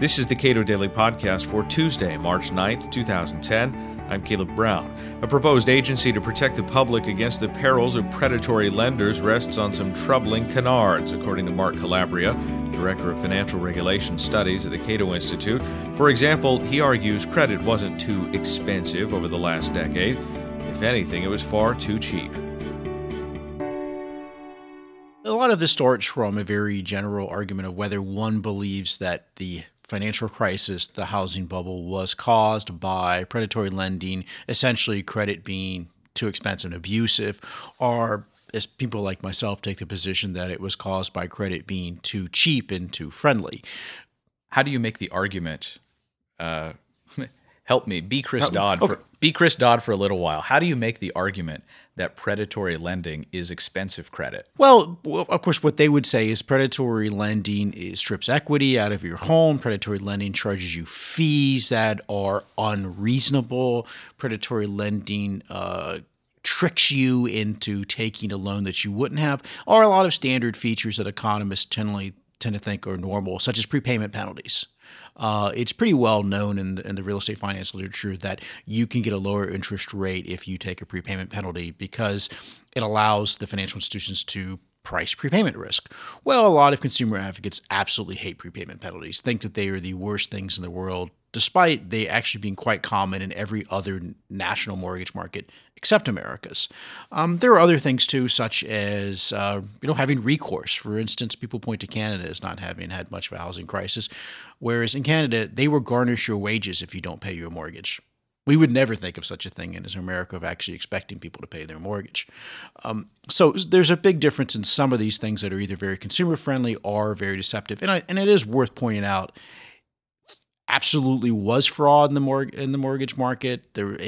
This is the Cato Daily Podcast for Tuesday, March 9th, 2010. I'm Caleb Brown. A proposed agency to protect the public against the perils of predatory lenders rests on some troubling canards, according to Mark Calabria, Director of Financial Regulation Studies at the Cato Institute. For example, he argues credit wasn't too expensive over the last decade. If anything, it was far too cheap. A lot of this starts from a very general argument of whether one believes that the financial crisis, the housing bubble, was caused by predatory lending, essentially credit being too expensive and abusive, or as people like myself take the position that it was caused by credit being too cheap and too friendly. How do you make the argument? Help me. Be Chris Dodd for a little while. How do you make the argument that predatory lending is expensive credit? Well, of course, what they would say is predatory lending strips equity out of your home. Predatory lending charges you fees that are unreasonable. Predatory lending tricks you into taking a loan that you wouldn't have, or a lot of standard features that economists tend to think are normal, such as prepayment penalties. It's pretty well known in the real estate finance literature that you can get a lower interest rate if you take a prepayment penalty because it allows the financial institutions to price prepayment risk. Well, a lot of consumer advocates absolutely hate prepayment penalties, think that they are the worst things in the world, despite they actually being quite common in every other national mortgage market except America's. There are other things too, such as having recourse. For instance, people point to Canada as not having had much of a housing crisis, whereas in Canada, they will garnish your wages if you don't pay your mortgage. We would never think of such a thing in America of actually expecting people to pay their mortgage. So there's a big difference in some of these things that are either very consumer friendly or very deceptive. And it is worth pointing out, absolutely was fraud in the mortgage market.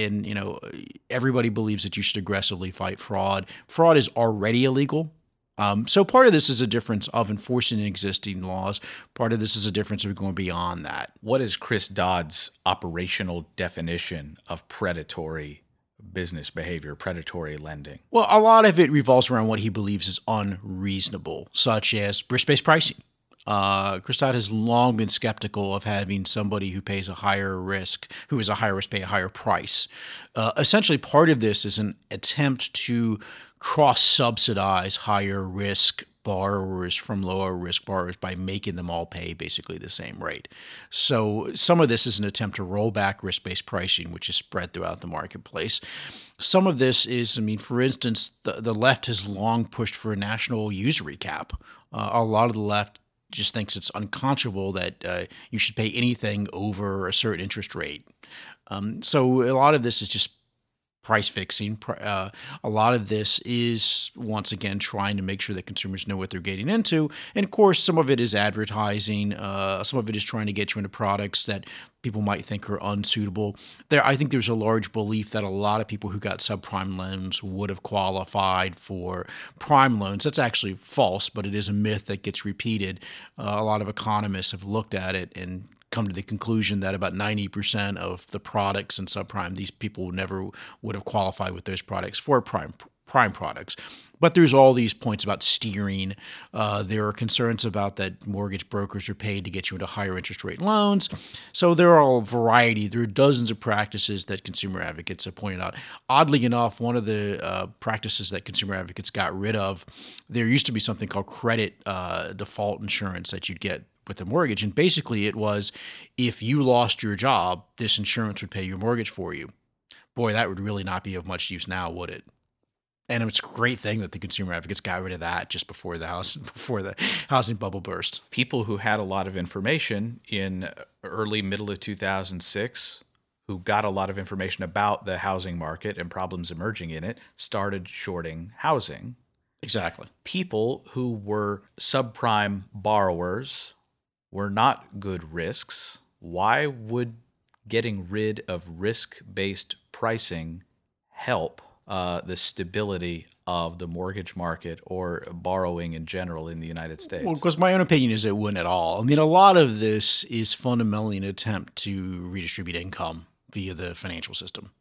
Everybody believes that you should aggressively fight fraud. Fraud is already illegal. So part of this is a difference of enforcing existing laws. Part of this is a difference of going beyond that. What is Chris Dodd's operational definition of predatory business behavior, predatory lending? Well, a lot of it revolves around what he believes is unreasonable, such as risk-based pricing. Chris Dodd has long been skeptical of having somebody who is a higher risk pay a higher price. Essentially, part of this is an attempt to cross-subsidize higher risk borrowers from lower risk borrowers by making them all pay basically the same rate. So some of this is an attempt to roll back risk-based pricing, which is spread throughout the marketplace. Some of this is, for instance, the left has long pushed for a national usury cap. A lot of the left just thinks it's unconscionable that you should pay anything over a certain interest rate. So a lot of this is just price fixing. A lot of this is, once again, trying to make sure that consumers know what they're getting into. And of course, some of it is advertising. Some of it is trying to get you into products that people might think are unsuitable. I think there's a large belief that a lot of people who got subprime loans would have qualified for prime loans. That's actually false, but it is a myth that gets repeated. A lot of economists have looked at it and come to the conclusion that about 90% of the products in subprime, these people never would have qualified with those products for prime products. But there's all these points about steering. There are concerns about that mortgage brokers are paid to get you into higher interest rate loans. So there are a variety. There are dozens of practices that consumer advocates have pointed out. Oddly enough, one of the practices that consumer advocates got rid of, there used to be something called credit default insurance that you'd get with a mortgage. And basically it was, if you lost your job, this insurance would pay your mortgage for you. Boy, that would really not be of much use now, would it? And it's a great thing that the consumer advocates got rid of that just before the housing bubble burst. People who had a lot of information in middle of 2006, who got a lot of information about the housing market and problems emerging in it, started shorting housing. Exactly. People who were subprime borrowers were not good risks. Why would getting rid of risk-based pricing help the stability of the mortgage market or borrowing in general in the United States? Well, because my own opinion is it wouldn't at all. A lot of this is fundamentally an attempt to redistribute income via the financial system.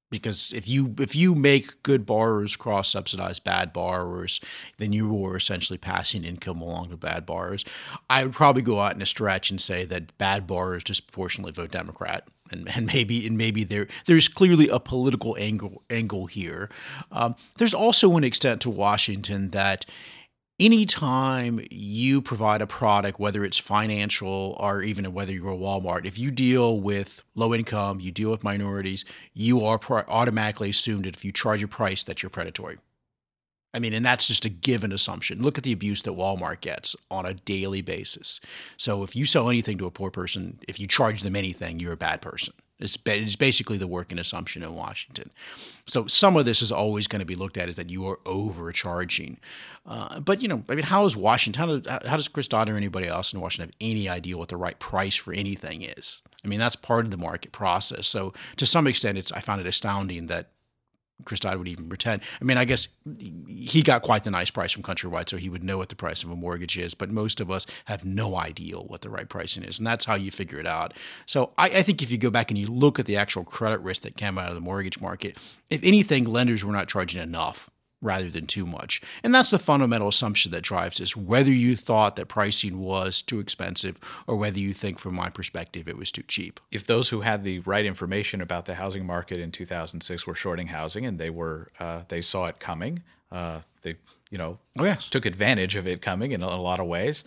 Because if you make good borrowers cross-subsidize bad borrowers, then you are essentially passing income along to bad borrowers. I would probably go out in a stretch and say that bad borrowers disproportionately vote Democrat, and maybe there's clearly a political angle here. There's also an extent to Washington that anytime you provide a product, whether it's financial or even whether you're a Walmart, if you deal with low income, you deal with minorities, you are automatically assumed that if you charge a price that you're predatory. I mean, and that's just a given assumption. Look at the abuse that Walmart gets on a daily basis. So if you sell anything to a poor person, if you charge them anything, you're a bad person. It's basically the working assumption in Washington. So some of this is always going to be looked at as that you are overcharging. But, how is Washington, how does Chris Dodd or anybody else in Washington have any idea what the right price for anything is? I mean, that's part of the market process. So to some extent, I found it astounding that Chris Dodd would even pretend. I mean, I guess he got quite the nice price from Countrywide, so he would know what the price of a mortgage is. But most of us have no idea what the right pricing is, and that's how you figure it out. So I think if you go back and you look at the actual credit risk that came out of the mortgage market, if anything, lenders were not charging enough rather than too much. And that's the fundamental assumption that drives this, whether you thought that pricing was too expensive or whether you think, from my perspective, it was too cheap. If those who had the right information about the housing market in 2006 were shorting housing and they saw it coming, they took advantage of it coming in a lot of ways.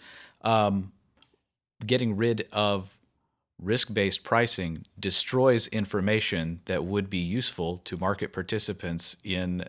Getting rid of risk-based pricing destroys information that would be useful to market participants in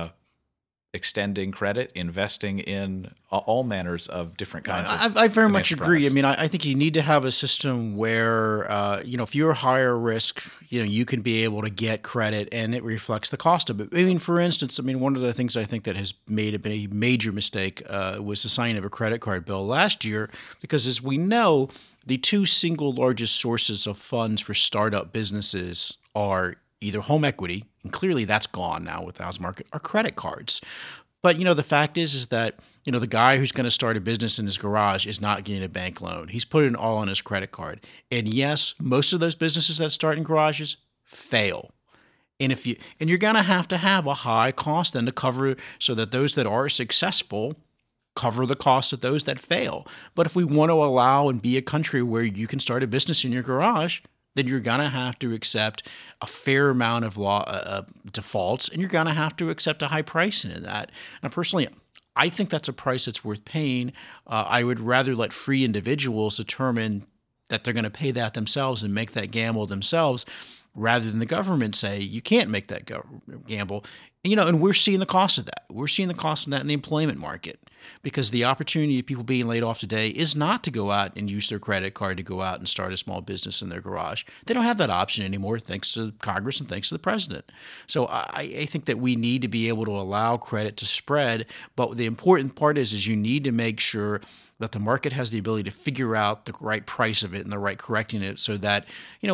extending credit, investing in all manners of different kinds of I very much agree. products. I mean, I think you need to have a system where, if you're higher risk, you can be able to get credit and it reflects the cost of it. I mean, for instance, one of the things I think that has been a major mistake was the signing of a credit card bill last year, because as we know, the two single largest sources of funds for startup businesses are either home equity, and clearly that's gone now with the housing market, or credit cards. But, the fact is that, the guy who's going to start a business in his garage is not getting a bank loan. He's putting it all on his credit card. And yes, most of those businesses that start in garages fail. And you're going to have a high cost then to cover, so that those that are successful cover the costs of those that fail. But if we want to allow and be a country where you can start a business in your garage, then you're going to have to accept a fair amount of defaults, and you're going to have to accept a high pricing in that. And personally, I think that's a price that's worth paying. I would rather let free individuals determine that they're going to pay that themselves and make that gamble themselves, rather than the government say you can't make that gamble. And we're seeing the cost of that. We're seeing the cost of that in the employment market, because the opportunity of people being laid off today is not to go out and use their credit card to go out and start a small business in their garage. They don't have that option anymore, thanks to Congress and thanks to the president. So I think that we need to be able to allow credit to spread. But the important part is you need to make sure that the market has the ability to figure out the right price of it and the right correcting it, so that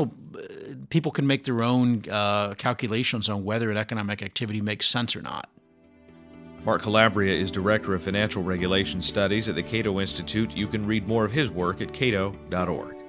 people can make their own calculations on whether an economic activity makes sense or not. Mark Calabria is Director of Financial Regulation Studies at the Cato Institute. You can read more of his work at cato.org.